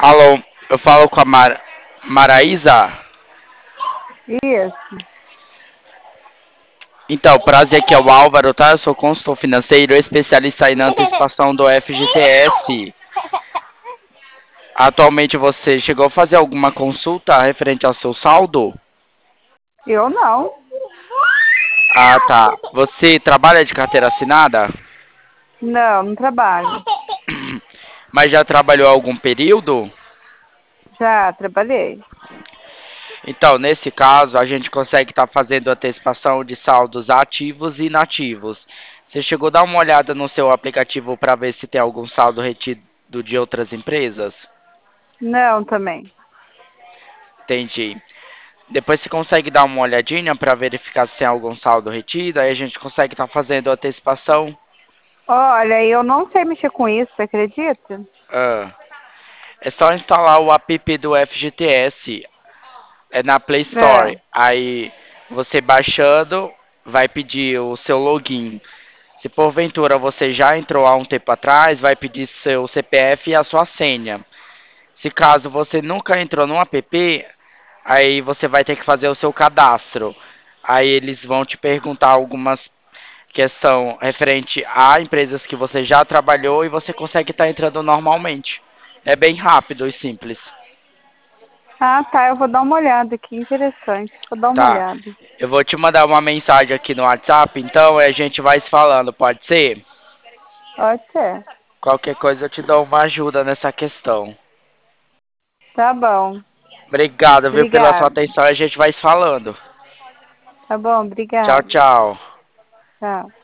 Alô, eu falo com a Maraísa. Isso. Então, prazer aqui é o Álvaro, tá? Eu sou consultor financeiro, especialista aí na antecipação do FGTS. Atualmente você chegou a fazer alguma consulta referente ao seu saldo? Eu não. Ah, tá. Você trabalha de carteira assinada? Não, não trabalho. Mas já trabalhou algum período? Já trabalhei. Então, nesse caso, a gente consegue estar fazendo antecipação de saldos ativos e inativos. Você chegou a dar uma olhada no seu aplicativo para ver se tem algum saldo retido de outras empresas? Não, também. Entendi. Depois você consegue dar uma olhadinha para verificar se tem algum saldo retido, aí a gente consegue estar fazendo antecipação. Olha, eu não sei mexer com isso, você acredita? Ah, é só instalar o app do FGTS, é na Play É. Store. Aí você baixando, vai pedir o seu login. Se porventura você já entrou há um tempo atrás, vai pedir seu CPF e a sua senha. Se caso você nunca entrou no app, aí você vai ter que fazer o seu cadastro. Aí eles vão te perguntar algumas questões referente a empresas que você já trabalhou e você consegue estar entrando normalmente. É bem rápido e simples. Ah, tá. Eu vou dar uma olhada aqui. Interessante. Vou dar uma Tá. olhada. Eu vou te mandar uma mensagem aqui no WhatsApp, então a gente vai se falando, pode ser? Pode ser. Qualquer coisa eu te dou uma ajuda nessa questão. Tá bom. Obrigado, viu, pela sua Obrigada. atenção. A gente vai se falando. Tá bom, Tchau, obrigada. tchau. Tchau.